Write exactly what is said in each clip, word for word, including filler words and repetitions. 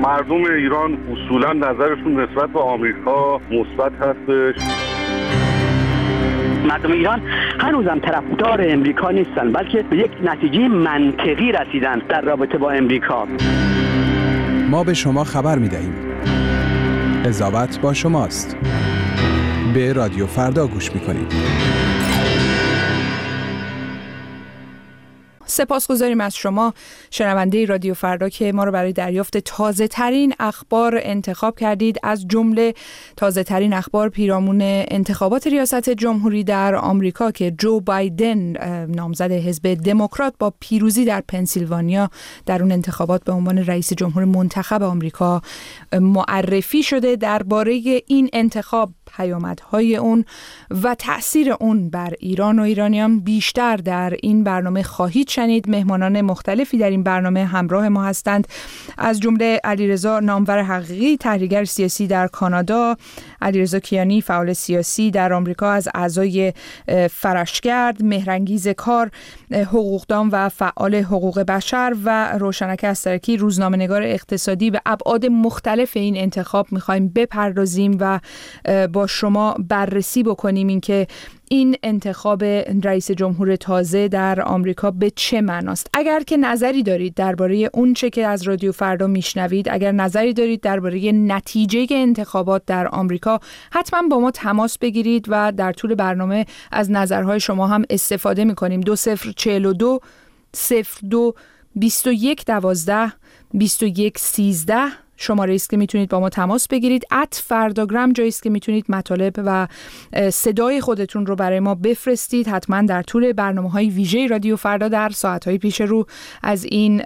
مردم ایران اصولا نظرشون نسبت به آمریکا مثبت هستش. مردم ایران هنوزم طرفدار امریکا نیستن، بلکه به یک نتیجه منطقی رسیدن در رابطه با امریکا. ما به شما خبر می‌دهیم. قضاوت با شماست. به رادیو فردا گوش می‌کنید. سپاسگزاریم از شما شنونده رادیو فردا که ما رو برای دریافت تازه ترین اخبار انتخاب کردید، از جمله تازه ترین اخبار پیرامون انتخابات ریاست جمهوری در آمریکا که جو بایدن نامزد حزب دموکرات با پیروزی در پنسیلوانیا در اون انتخابات به عنوان رئیس جمهور منتخب آمریکا معرفی شده. درباره این انتخاب، پیامدهای اون و تأثیر اون بر ایران و ایرانیان بیشتر در این برنامه خواهید شنید. مهمانان مختلفی در این برنامه همراه ما هستند، از جمله علیرضا نامور حقیقی، تحلیلگر سیاسی در کانادا، علیرضا کیانی، فعال سیاسی در آمریکا از اعضای فرشگرد، مهرانگیز کار، حقوقدان و فعال حقوق بشر، و روشنک استرکی، روزنامه‌نگار اقتصادی. به ابعاد مختلف این انتخاب می‌خوایم بپردازیم و با شما بررسی بکنیم اینکه این انتخاب رئیس جمهور تازه در آمریکا به چه معناست. اگر که نظری دارید درباره اون چه که از رادیو فردا میشنوید، اگر نظری دارید درباره نتیجه انتخابات در آمریکا، حتما با ما تماس بگیرید و در طول برنامه از نظرهای شما هم استفاده میکنیم. دو صفر چهل و دو صفر دو بیست و یک دوازده بیست و یک سیزده شماره است که میتونید با ما تماس بگیرید. ات فرداگرام جایی است که میتونید مطالب و صدای خودتون رو برای ما بفرستید. حتما در طول برنامه‌های ویژه رادیو فردا در ساعت‌های پیش رو از این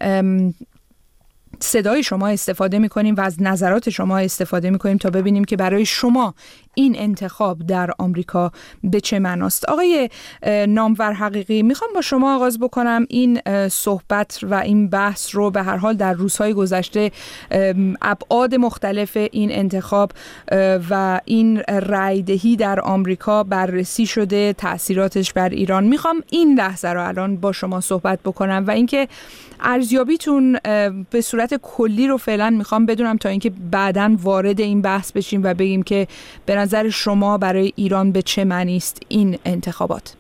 صدای شما استفاده می‌کنیم و از نظرات شما استفاده می‌کنیم تا ببینیم که برای شما این انتخاب در آمریکا به چه معناست. آقای نامور حقیقی، میخوام با شما آغاز بکنم این صحبت و این بحث رو. به هر حال در روزهای گذشته ابعاد مختلف این انتخاب و این رأیدهی در آمریکا بررسی شده، تأثیراتش بر ایران. میخوام این لحظه رو الان با شما صحبت بکنم و اینکه ارزیابیتون به صورت کلی رو فعلا میخوام بدونم تا اینکه بعداً وارد این بحث بشیم و بگیم که به نظر شما برای ایران به چه معنی است این انتخابات.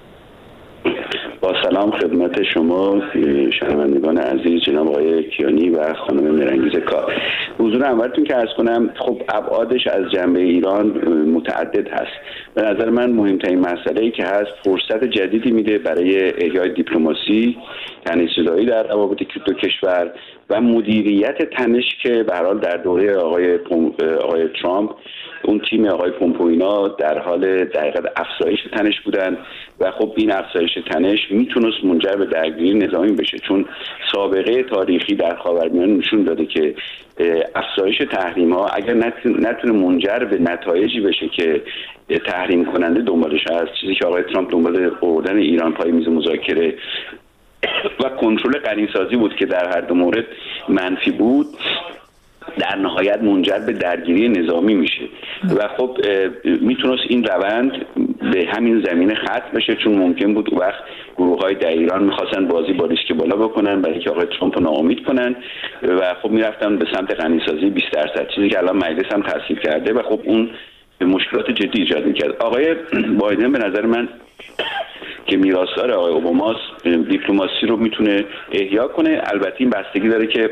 با سلام خدمت شما شنوندگان عزیز، جناب آقای کیانی و خانم مهرانگیز کار. حضور اولتون که عرض کنم، خب ابعادش از جنبه ایران متعدد هست. به نظر من مهمترین مسئله‌ای که هست، فرصت جدیدی میده برای احیای دیپلماسی، تنش‌زدایی در روابط دو کشور و مدیریت تنش که به هر حال در دوره آقای آقای ترامپ اون تیم آقای پومپئو در حال دقیقاً افزایش تنش بودن و خب این افزایش تنش میتونست منجر به درگیری نظامی بشه، چون سابقه تاریخی در خاورمیانه نشون داده که افزایش تحریم ها اگر نتونه منجر به نتایجی بشه که تحریم کننده دنبالش هست، چیزی که آقای ترامپ دنبال آوردن ایران پای میز مذاکره و کنترل قرین‌سازی بود که در هر دو مورد منفی بود، در نهایت منجر به درگیری نظامی میشه و خب میتونست این روند به همین زمینه ختم بشه، چون ممکن بود اون وقت گروه‌های در ایران میخواستن بازی با ریسک بالا بکنن برای اینکه آقای ترامپ رو ناامید کنن و خب میرفتن به سمت غنی‌سازی بیست درصد، چیزی که الان مجلس هم تصویب کرده و خب اون مشکلات جدی ایجاد میکرد. آقای بایدن به نظر من که میراثدار آقای اوباماست، دیپلماسی رو میتونه احیا کنه. البته این بستگی داره که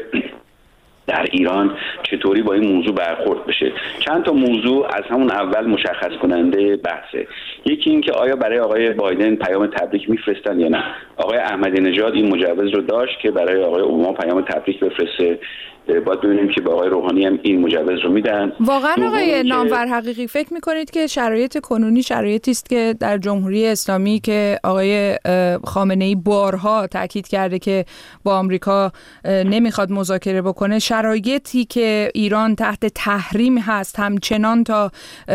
در ایران چطوری با این موضوع برخورد بشه. چند تا موضوع از همون اول مشخص کننده بحثه. یکی این که آیا برای آقای بایدن پیام تبریک میفرستن یا نه. آقای احمدی نژاد این مجوز رو داشت که برای آقای اوباما پیام تبریک بفرسته. باید ببینیم که با آقای روحانی هم این مجوز رو میدن. واقعا آقای نامور حقیقی فکر میکنید که شرایط کنونی شرایطی است که در جمهوری اسلامی که آقای خامنه‌ای بارها تاکید کرده که با آمریکا نمیخواد مذاکره بکنه، شرایطی که ایران تحت تحریم هست همچنان تا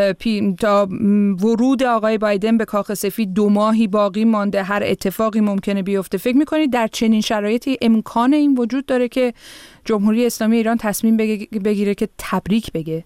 تا ورود آقای بایدن به کاخ سفید دو ماهی باقی مانده، هر اتفاقی ممکنه بیفته، فکر میکنید در چنین شرایطی امکان این وجود داره که جمهوری اسلامی ایران تصمیم بگیره که تبریک بگه؟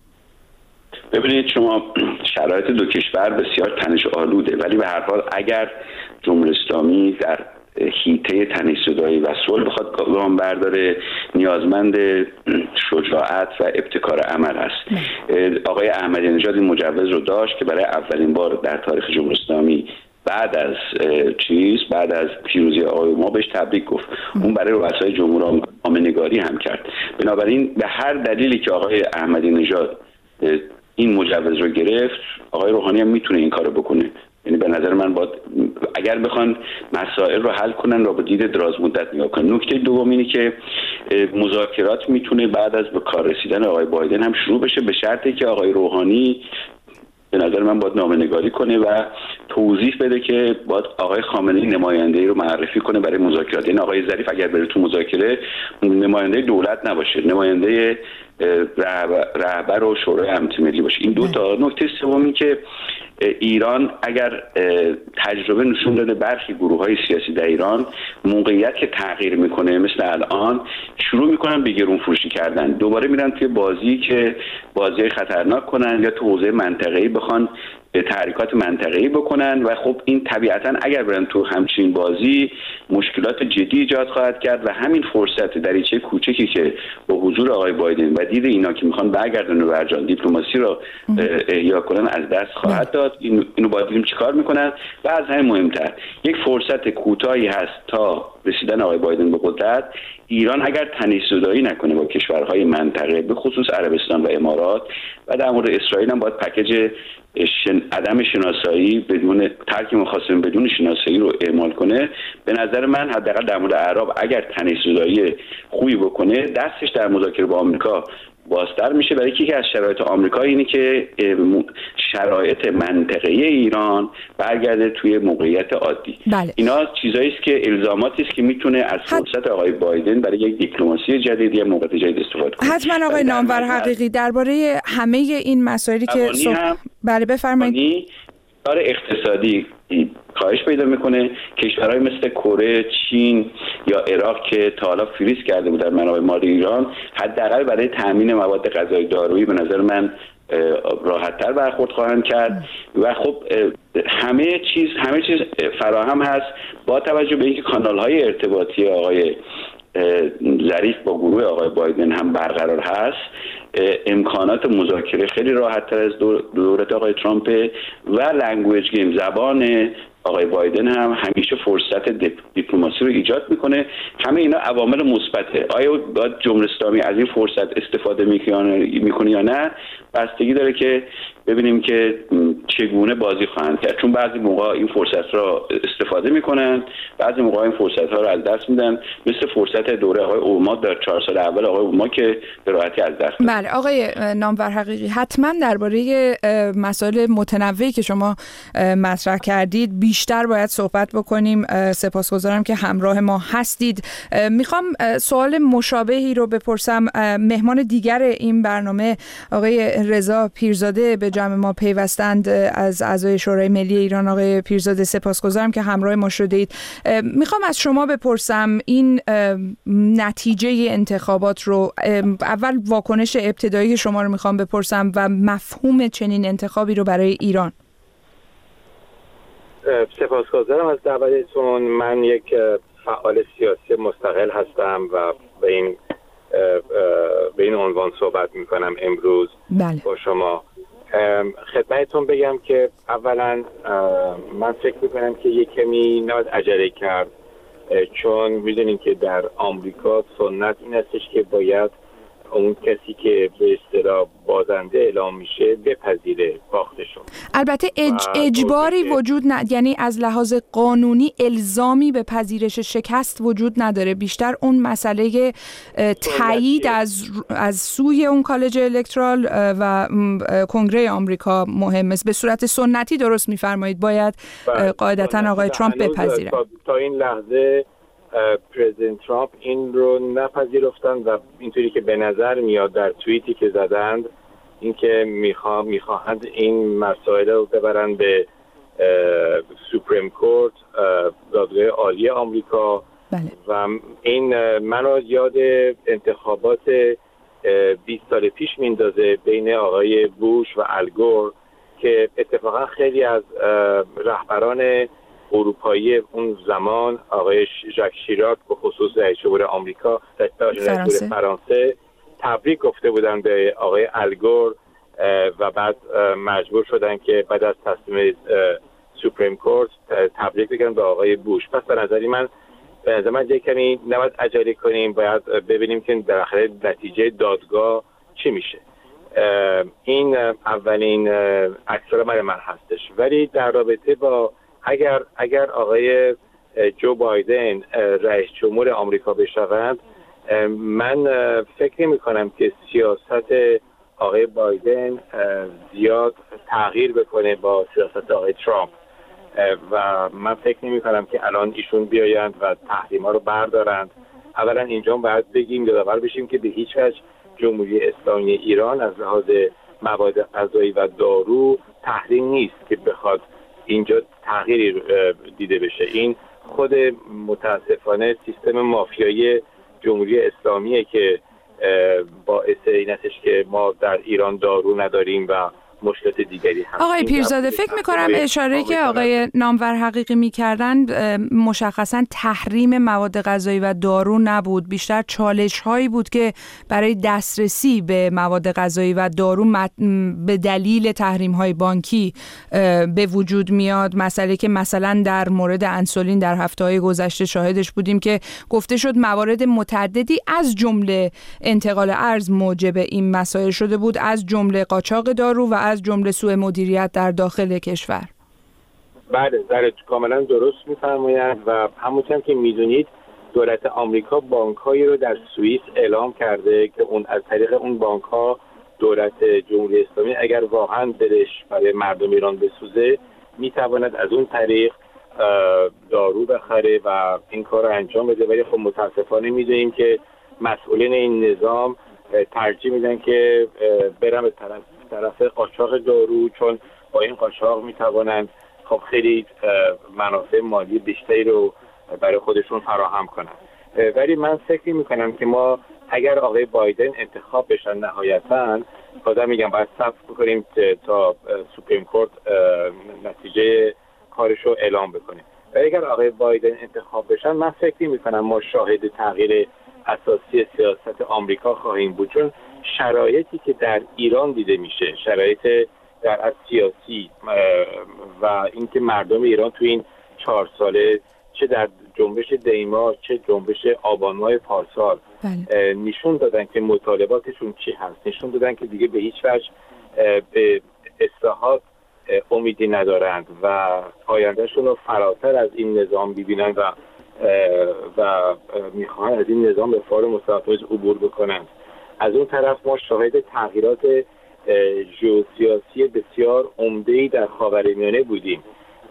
ببینید شما، شرایط دو کشور بسیار تنش آلوده، ولی به هر حال اگر جمهوری اسلامی در حیطه تنش‌زدایی و صلح بخواد گام برداره، نیازمند شجاعت و ابتکار عمل است. آقای احمدی نژاد این مجوز رو داشت که برای اولین بار در تاریخ جمهوری اسلامی بعد از چیز بعد از پیروزی آقای ما بهش تبریک گفت. اون برای رؤسای جمهور نامه‌نگاری هم کرد. بنابراین به هر دلیلی که آقای احمدی نژاد این مجوز رو گرفت، آقای روحانی هم میتونه این کارو بکنه. یعنی به نظر من باید اگر بخوان مسائل رو حل کنن را به دید دراز مدت نگاه کنن. نکته دوم اینه که مذاکرات میتونه بعد از به کار رسیدن آقای بایدن هم شروع بشه، به شرطی که آقای روحانی به نظر من باید نامه‌نگاری کنه و توضیح بده که باید آقای خامنه‌ای نماینده‌ای رو معرفی کنه برای مذاکرات. این آقای ظریف اگر بره تو مذاکره نماینده دولت نباشه، نماینده رهبر و شورای امنیت ملی باشه. این دو تا. نکته سومی که ایران اگر تجربه نشون داده برخی گروه‌های سیاسی در ایران موقعیت که تغییر میکنه مثل الان شروع میکنن به گرون فروشی کردن، دوباره میرن توی بازی که بازی خطرناک کنن یا تو حوزه منطقه‌ای بخوان تحریکات منطقه‌ای بکنن و خب این طبیعتاً اگر برن تو همچین بازی مشکلات جدی ایجاد خواهد کرد و همین فرصت دریچه کوچکی که با حضور آقای بایدن و دید اینا که میخوان برگردن و برجان دیپلماسی رو احیا کنن از دست خواهد داد. اینو باید ببینیم چیکار میکنن. و از همه مهمتر یک فرصت کوتاهی هست تا رسیدن آقای بایدن به قدرت. ایران اگر تنیس‌زدایی نکنه با کشورهای منطقه به خصوص عربستان و امارات و در مورد اسرائیل هم باید پکیج شن... عدم شناسایی بدون ترک مخاصم بدون شناسایی رو اعمال کنه. به نظر من حداقل در مورد اعراب اگر تنیس‌زدایی خوبی بکنه دستش در مذاکره با آمریکا بازتر میشه. برای یکی از شرایط آمریکا اینه که شرایط منطقه‌ای ایران برگرده توی موقعیت عادی. بله. اینا چیزایی است که الزاماتی است که میتونه از فرصت آقای بایدن برای یک دیپلماسی جدید یا موقعیت جدید استفاده کنه. حتما آقای نامور حقیقی درباره همه این مسائلی که صبح... بله بفرمایید. کار اقتصادی کاهش پیدا میکنه. کشورهای مثل کره، چین یا عراق که تا حالا فریز کرده بود در منابع مالی ایران حداقل برای تامین مواد غذایی دارویی به نظر من راحت‌تر برخورد خواهند کرد و خب همه چیز همه چیز فراهم هست با توجه به اینکه کانال‌های ارتباطی آقای ظریف با گروه آقای بایدن هم برقرار هست. امکانات مذاکره خیلی راحت‌تر از دولت آقای ترامپ و لنگویج گیم زبان آقای بایدن هم همیشه فرصت دیپلماسی رو ایجاد میکنه. همه اینا عوامل مثبته. آیا باید جمهوری اسلامی از این فرصت استفاده میکنه یا نه بستگی داره که ببینیم که چگونه بازی خواهند کرد، چون بعضی موقع این فرصت را استفاده میکنن، بعضی موقع این فرصت ها رو از دست میدن، مثل فرصت دوره آقای اوباما در چهار سال اول آقای اوباما که به راحتی از دست داد. بله آقای نامور حقیقی حتما درباره مسائل متنوعی که شما مطرح کردید بیشتر باید صحبت بکنیم. سپاسگزارم که همراه ما هستید. میخوام سوال مشابهی رو بپرسم. مهمان دیگر این برنامه آقای رضا پیرزاده به جمع ما پیوستند از اعضای شورای ملی ایران. آقای پیرزاده سپاسگزارم که همراه ما شدید. میخوام از شما بپرسم این نتیجه انتخابات رو، اول واکنش ابتدایی شما رو میخوام بپرسم و مفهوم چنین انتخابی رو برای ایران. سپاسگزارم از دعوتتون. من یک فعال سیاسی مستقل هستم و به این به این عنوان صحبت میکنم امروز. بله. با شما. خدمتتون بگم که اولا من فکر میکنم که یک کمی نباید عجله کرد، چون میدونین که در آمریکا سنت این هستش که باید اون کسی که به اصطلاح بازنده اعلام میشه بپذیره باختشون. البته اج... اجباری وجود نه، یعنی از لحاظ قانونی الزامی به پذیرش شکست وجود نداره، بیشتر اون مسئله تایید از از سوی اون کالج الکترال و کنگره آمریکا مهم است. به صورت سنتی درست میفرمایید باید قاعدتا آقای ترامپ بپذیره. تا این لحظه پرزیدنت ترامپ این رو نپذیرفتن و اینطوری که به نظر میاد در توییتی که زدند اینکه میخوا میخواهند این مسائل رو ببرن به سوپریم کورت، دادگاه عالی آمریکا. بله. و این منو یاد انتخابات بیست سال پیش میندازه بین آقای بوش و الگور که اتفاقا خیلی از رهبران اروپایی اون زمان، آقای ژاک شیراک به خصوص رئیس جمهور آمریکا، رئیس جمهور فرانسه، تبریک گفته بودن به آقای الگور و بعد مجبور شدن که بعد از تصمیم سوپریم کورت تبریک بگن به آقای بوش. پس به نظری من به نظر من کمی نباید عجله کنیم، باید ببینیم که در آخر نتیجه دادگاه چی میشه. این اولین اکثر من من هستش. ولی در رابطه با اگر اگر آقای جو بایدن رئیس جمهور آمریکا بشوند، من فکر نمی کنم که سیاست آقای بایدن زیاد تغییر بکنه با سیاست آقای ترامپ و من فکر نمی کنم که الان ایشون بیایند و تحریما رو بردارند. اولا اینجا باید بگیم یادآور بشیم که به هیچ وجه جمهوری اسلامی ایران از لحاظ مواد غذایی و دارو تحریم نیست که بخواد اینجا تغییری دیده بشه. این خود متاسفانه سیستم مافیایی جمهوری اسلامیه که باعث این هستش که ما در ایران دارو نداریم و مشکلات دیگری هست. آقای پیرزاده، فکر می‌کنم اشاره که آقای نامور حقیقی می‌کردن مشخصاً تحریم مواد غذایی و دارو نبود، بیشتر چالش‌هایی بود که برای دسترسی به مواد غذایی و دارو به دلیل تحریم‌های بانکی به وجود میاد. مسئله که مثلا در مورد انسولین در هفته‌های گذشته شاهدش بودیم که گفته شد موارد متعددی از جمله انتقال ارز موجب این مسائل شده بود، از جمله قاچاق دارو و از جمله سوء مدیریت در داخل کشور. بله، در کاملا درست می‌فرمایند و همونطور که می‌دونید دولت آمریکا بانک‌هایی رو در سوئیس اعلام کرده که اون از طریق اون بانک‌ها دولت جمهوری اسلامی اگر واقعا دلش برای مردم ایران بسوزه می‌تواند از اون طریق دارو بخره و این کار رو انجام بده. ولی خب متاسفانه می‌دونیم که مسئولین این نظام ترجیح میدن که برن به طرف طرف قاچاق دارو، چون با این قاچاق میتوانند خب خیلی منافع مالی بیشتری رو برای خودشون فراهم کنند. ولی من فکر میکنم که ما اگر آقای بایدن انتخاب بشن نهایتاً، بازم میگم باید صبر بکنیم تا سوپریم کورت نتیجه کارش رو اعلام بکنه. ولی اگر آقای بایدن انتخاب بشن، من فکر میکنم ما شاهد تغییر اساسی سیاست آمریکا خواهیم بود، چون شرایطی که در ایران دیده میشه، شرایط در از سیاسی و اینکه مردم ایران تو این چهار ساله چه در جنبش دیما چه جنبش آبان ماه پارسال بله. نشون دادن که مطالباتشون چی هست، نشون دادن که دیگه به هیچ وجه به اصلاحات امیدی ندارند و آیندهشون رو فراتر از این نظام ببینن و و میخواهند از این نظام به فار مستحفظ عبور بکنند. از اون طرف ما شاهد تغییرات ژئوسیاسی بسیار عمده‌ای در خاورمیانه بودیم.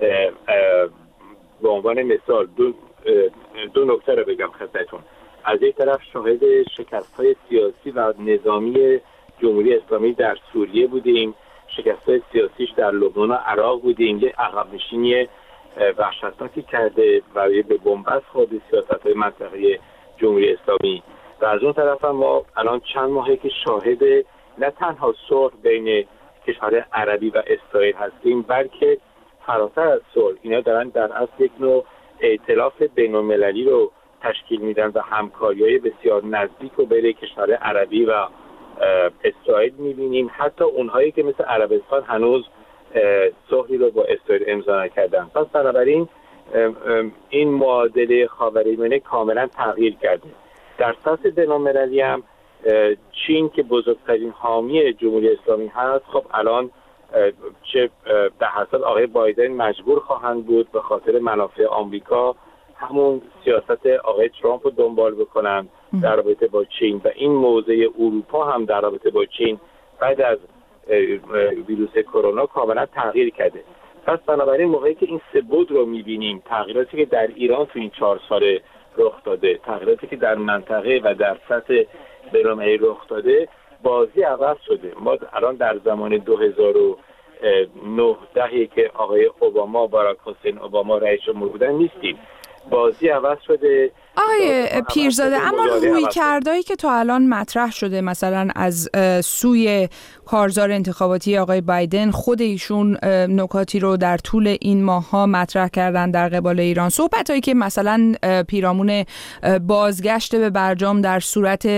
به عنوان مثال دو, دو نکته رو بگم خدمتتون. از یک طرف شاهد شکست‌های سیاسی و نظامی جمهوری اسلامی در سوریه بودیم، شکست‌های سیاسیش در لبنان و عراق بودیم، یه عقب نشینی وحشتناکی کرده و به بنبست خورده سیاست‌های منطقه‌ای جمهوری اسلامی. و از اون طرف هم ما الان چند ماهه که شاهد نه تنها صلح بین کشورهای عربی و اسرائیل هستیم، بلکه فراتر از صلح اینا دارن در اصل یک نوع ائتلاف بین‌المللی رو تشکیل میدن و همکاری‌های بسیار نزدیک رو بین کشورهای عربی و اسرائیل می‌بینیم. حتی اونهایی که مثل عربستان هنوز صلحی رو با اسرائیل امضا نکردن. پس بنابراین این معادله خاورمیانه کاملا تغییر کرده. در سطح بین‌المللی هم چین که بزرگترین حامی جمهوری اسلامی هست، خب الان چه به حسب آقای بایدن مجبور خواهند بود به خاطر منافع آمریکا همون سیاست آقای ترامپ رو دنبال بکنند در رابطه با چین و این موضع اروپا هم در رابطه با چین بعد از ویروس کرونا کاملا تغییر کرده. پس بنابراین موقعی که این سه بود رو می‌بینیم، تغییراتی که در ایران تو این چهار سال رخ داده، تغییراتی که در منطقه و در سطح بین‌المللی رخ داده، بازی عوض شده. ما الان در زمان دو هزار و نه که آقای اوباما، باراک حسین اوباما رئیس جمهور بودن نیستیم. بازی عوض شده. آقای پیرزاده، اما رویکردایی که تا الان مطرح شده مثلا از سوی کارزار انتخاباتی آقای بایدن، خود ایشون نکاتی رو در طول این ماه‌ها مطرح کردن در قبال ایران، صحبتایی که مثلا پیرامون بازگشت به برجام در صورت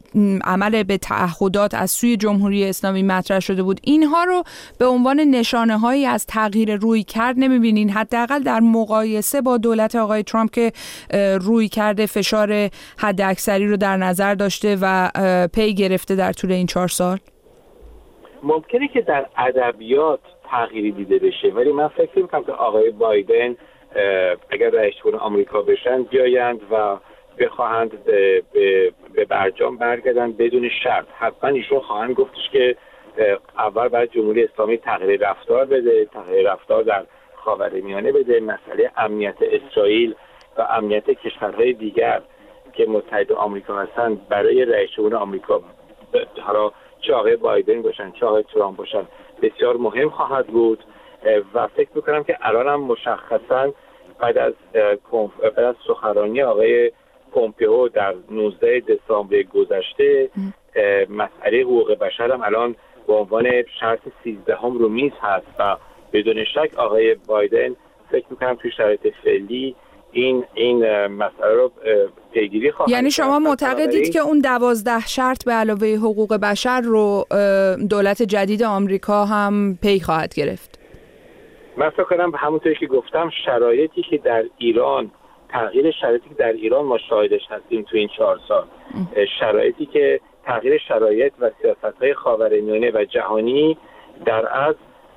عمل به تعهدات از سوی جمهوری اسلامی مطرح شده بود، اینها رو به عنوان نشانه هایی از تغییر روی کرد نمیبینین؟ حداقل در مقایسه با دولت آقای ترامپ که روی کرده فشار حد اکثری رو در نظر داشته و پی گرفته در طول این چهار سال. ممکنه که در ادبیات تغییری دیده بشه، ولی من فکر می‌کنم که آقای بایدن اگر رئیس جمهور آمریکا بشن بیایند و بخواهند به, به, به برجام برگردن بدون شرط، حتما ایشون خواهند گفتش که اول باید جمهوری اسلامی تغییر رفتار بده، تغییر رفتار در خاورمیانه بده، مسئله امنیت اسرائیل و امنیت کشورهای دیگر که متحد آمریکا هستند برای رئیس جمهور آمریکا، حالا چه آقای بایدن باشن چه آقای ترامپ باشن، بسیار مهم خواهد بود. و فکر میکنم که الان هم مشخصا بعد از بعد از سخنرانی آقای پومپئو در نوزده دسامبر گذشته مسئله حقوق بشر هم الان به عنوان شرط سیزدهم رو میز هست و بدون شک آقای بایدن فکر میکنم توی شرایط فعلی این این مسئله رو پیگیری خواهد. یعنی شما معتقدید که اون دوازده شرط به علاوه حقوق بشر رو دولت جدید آمریکا هم پی خواهد گرفت؟ من فکر کنم همونطوری که گفتم شرایطی که در ایران، تغییر شرایطی که در ایران ما شاهدش هستیم تو این چهار سال، شرایطی که تغییر شرایط و سیاست‌های خاورمیانه و جهانی در از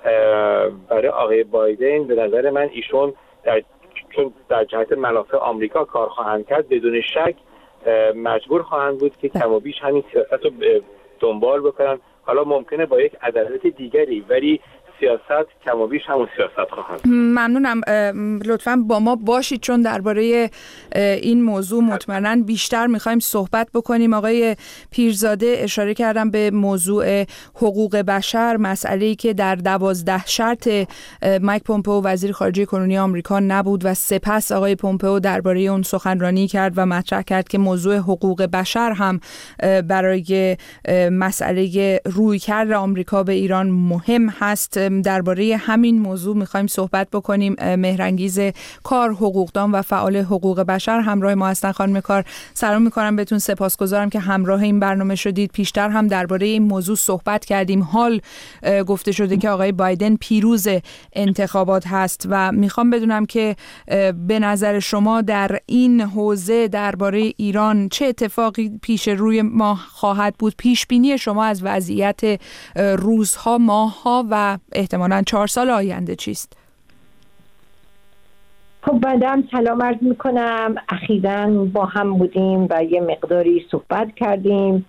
برای آقای بایدن به نظر من ایشون در چون در جهت منافع آمریکا کار خواهند کرد، بدون شک مجبور خواهند بود که کم و بیش همین سیاست رو دنبال بکنن. حالا ممکنه با یک عدالت دیگری، ولی سیاست کم و بیش همون سیاست خواهد. ممنونم. لطفاً با ما باشید چون درباره این موضوع مطمئناً بیشتر میخوایم صحبت بکنیم. آقای پیرزاده اشاره کردم به موضوع حقوق بشر، مسئله‌ای که در دوازده شرط مایک پومپئو وزیر خارجه کنونی آمریکا نبود و سپس آقای پومپئو درباره اون سخنرانی کرد و مطرح کرد که موضوع حقوق بشر هم برای مسئله رویکرد آمریکا به ایران مهم هست. درباره همین موضوع میخوایم صحبت بکنیم. مهرانگیز کار، حقوقدان و فعال حقوق بشر همراه ما هستن. خانم کار سلام میکنم بهتون، سپاسگزارم که همراه این برنامه شدید. پیشتر هم درباره این موضوع صحبت کردیم. حال گفته شده که آقای بایدن پیروز انتخابات هست و میخوام بدونم که به نظر شما در این حوزه درباره ایران چه اتفاقی پیش روی ما خواهد بود؟ پیش بینی شما از وضعیت روزها، ماهها و احتمالاً چهار سال آینده چیست؟ خب بعدم سلام عرض میکنم. اخیراً با هم بودیم و یه مقداری صحبت کردیم.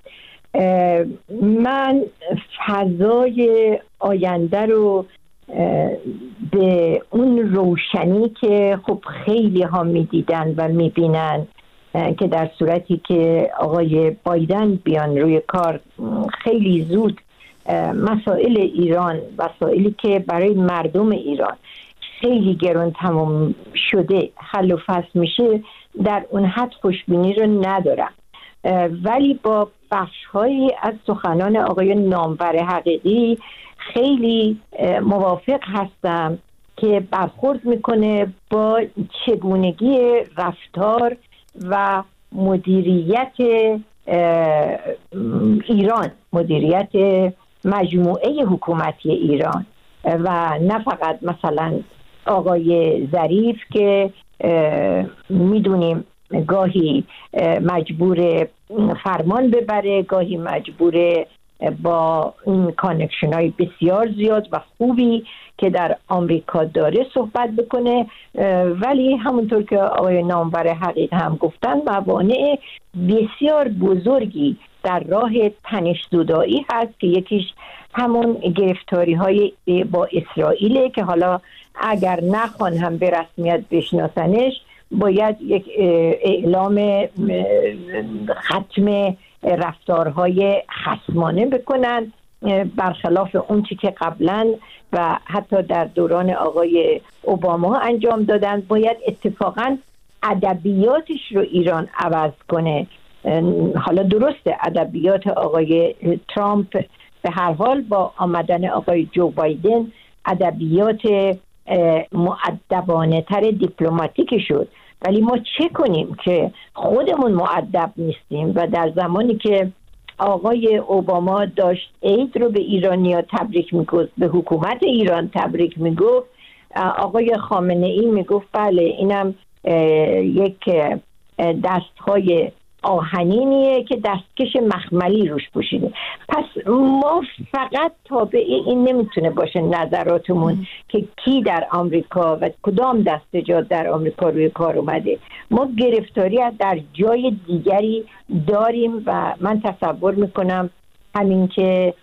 من فضای آینده رو به اون روشنی که خب خیلی ها میدیدن و میبینن که در صورتی که آقای بایدن بیان روی کار خیلی زود مسائل ایران، مسائلی که برای مردم ایران خیلی گران تمام شده حل و فصل میشه، در اون حد خوشبینی رو ندارم. ولی با بخش‌هایی از سخنان آقای نامور حقیقی خیلی موافق هستم که برخورد میکنه با چگونگی رفتار و مدیریت ایران، مدیریت مجموعه حکومتی ایران و نه فقط مثلا آقای ظریف که میدونیم گاهی مجبور فرمان ببره، گاهی مجبور با این کانکشن های بسیار زیاد و خوبی که در آمریکا داره صحبت بکنه، ولی همونطور که آقای نامور حقیق هم گفتن موانع بسیار بزرگی در راه تنش‌زدایی هست که یکیش همون گرفتاری های با اسرائیل که حالا اگر نخوان هم به رسمیت بشناسنش باید یک اعلام ختم رفتارهای خصمانه بکنن، برخلاف اون چی که قبلا و حتی در دوران آقای اوباما انجام دادن. باید اتفاقا ادبیاتش رو ایران عوض کنه. حالا درسته ادبیات آقای ترامپ به هر حال با آمدن آقای جو بایدن ادبیات مؤدبانه تر دیپلماتیک شد، ولی ما چه کنیم که خودمون مؤدب نیستیم و در زمانی که آقای اوباما داشت عید رو به ایرانی‌ها تبریک میگفت، به حکومت ایران تبریک میگفت، آقای خامنه ای میگفت بله اینم یک دستهای آهنینیه که دستکش مخملی روش پوشیده. پس ما فقط تابع این نمیتونه باشه نظراتمون که کی در آمریکا و کدام دستجات در آمریکا روی کار اومده. ما گرفتاری در جای دیگری داریم و من تصور میکنم همین که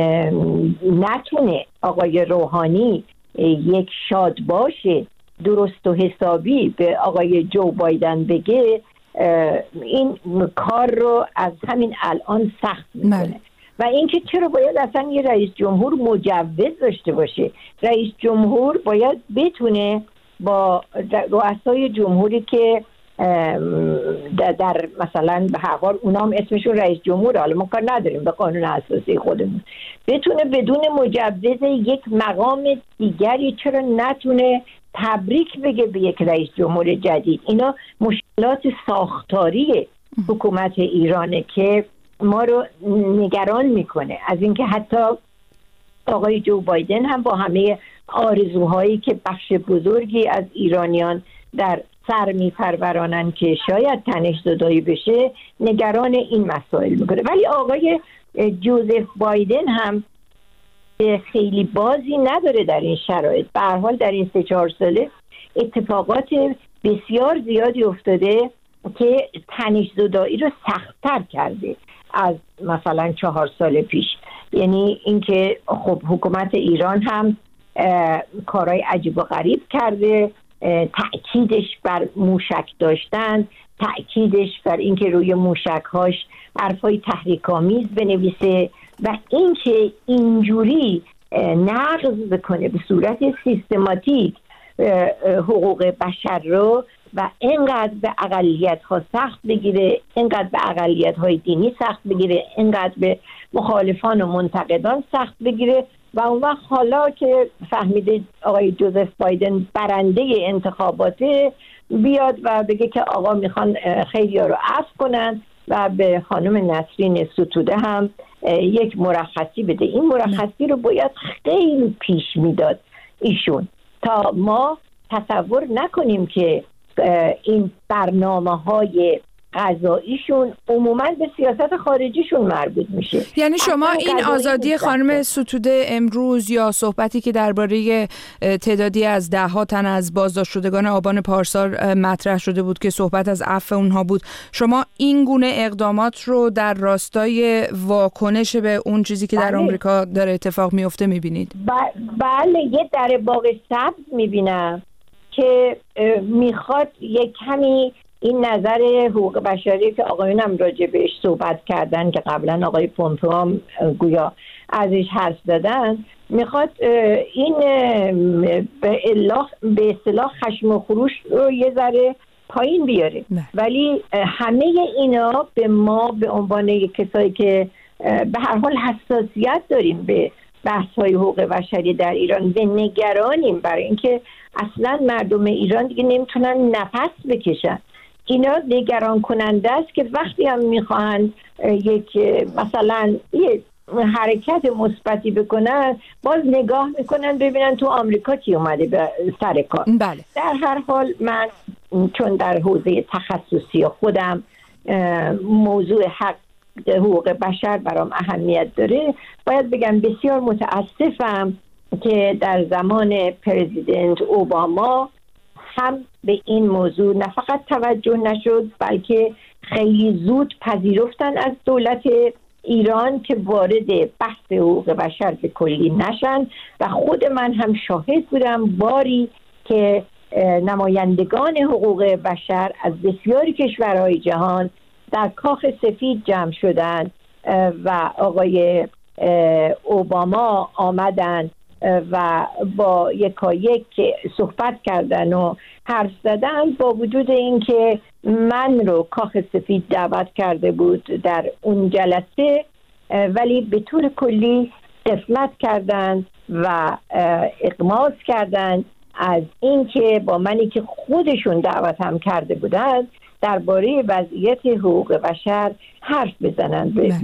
نتونه آقای روحانی یک شاد باشه درست و حسابی به آقای جو بایدن بگه، این کار رو از همین الان سخت میکنه. و اینکه چرا باید اصلا یه رئیس جمهور مجوز داشته باشه؟ رئیس جمهور باید بتونه با رؤسای جمهوری که در مثلا به هر حال اونام اسمشون رئیس جمهور، حالا ما کار نداریم به قانون اساسی خودمون، بتونه بدون مجوز یک مقام دیگری چرا نتونه تبریک بگه به یک رئیس جمهور جدید؟ اینا مشکلات ساختاری حکومت ایرانه که ما رو نگران میکنه از اینکه حتی آقای جو بایدن هم با همه آرزوهایی که بخش بزرگی از ایرانیان در سر میپرورانن که شاید تنش زدایی بشه، نگران این مسائل میکنه. ولی آقای جوزف بایدن هم خیلی بازی نداره در این شرایط. به هر حال در این سه چهار ساله اتفاقات بسیار زیادی افتاده که تنش زدایی رو سخت‌تر کرده از مثلا چهار سال پیش. یعنی اینکه خب حکومت ایران هم کارهای عجیب و غریب کرده، تأکیدش بر موشک داشتن، تأکیدش بر اینکه روی موشک‌هاش حرفای تحریک‌آمیز بنویسه و اینکه اینجوری نقض بکنه به صورت سیستماتیک حقوق بشر رو و اینقدر به اقلیت‌ها سخت بگیره، اینقدر به اقلیت‌های دینی سخت بگیره، اینقدر به مخالفان و منتقدان سخت بگیره و اون وقت حالا که فهمیده آقای جوزف بایدن برنده انتخاباته بیاد و بگه که آقا میخوان خیلی ها رو عفو کنن و به خانم نسرین ستوده هم یک مرخصی بده. این مرخصی رو باید خیلی پیش میداد ایشون تا ما تصور نکنیم که این برنامه های قضاییشون عموما به سیاست خارجیشون مربوط میشه. یعنی شما این آزادی خانم ستوده امروز یا صحبتی که درباره تعدادی از ده ها تن از بازداشت شدگان آبان پارسال مطرح شده بود که صحبت از عفو اونها بود، شما این گونه اقدامات رو در راستای واکنش به اون چیزی که در بله. آمریکا داره اتفاق میفته میبینید؟ بله، یه در باغ سبز میبینم که میخواد یک کمی این نظر حقوق بشری که آقایون هم راجع بهش صحبت کردن که قبلا آقای پومپئو هم گویا ازش حرف زدن، میخواد این به اصطلاح خشم و خروش رو یه ذره پایین بیاره نه. ولی همه اینا به ما به عنوان کسایی که به هر حال حساسیت داریم به بحث‌های حقوق بشری در ایران به نگرانیم، برای اینکه اصلا مردم ایران دیگه نمیتونن نفس بکشن. اینا نگران کننده است که وقتی هم میخوان یک مثلا یک حرکت مثبتی بکنن باز نگاه میکنن ببینن تو آمریکا کی اومده به سر کار. بله. در هر حال من چون در حوزه تخصصی خودم موضوع حق حقوق بشر برام اهمیت داره، باید بگم بسیار متاسفم که در زمان پرزیدنت اوباما هم به این موضوع نه فقط توجه نشد بلکه خیلی زود پذیرفتن از دولت ایران که وارد بحث حقوق بشر به کلی نشن و خود من هم شاهد بودم باری که نمایندگان حقوق بشر از بسیاری کشورهای جهان در کاخ سفید جمع شدن و آقای اوباما آمدن و با یکایک صحبت کردن و حرف زدن، با وجود اینکه من رو کاخ سفید دعوت کرده بود در اون جلسه، ولی به طور کلی غفلت کردن و اغماض کردن از اینکه با منی که خودشون دعوت هم کرده بودن درباره وضعیت حقوق بشر حرف بزنن. به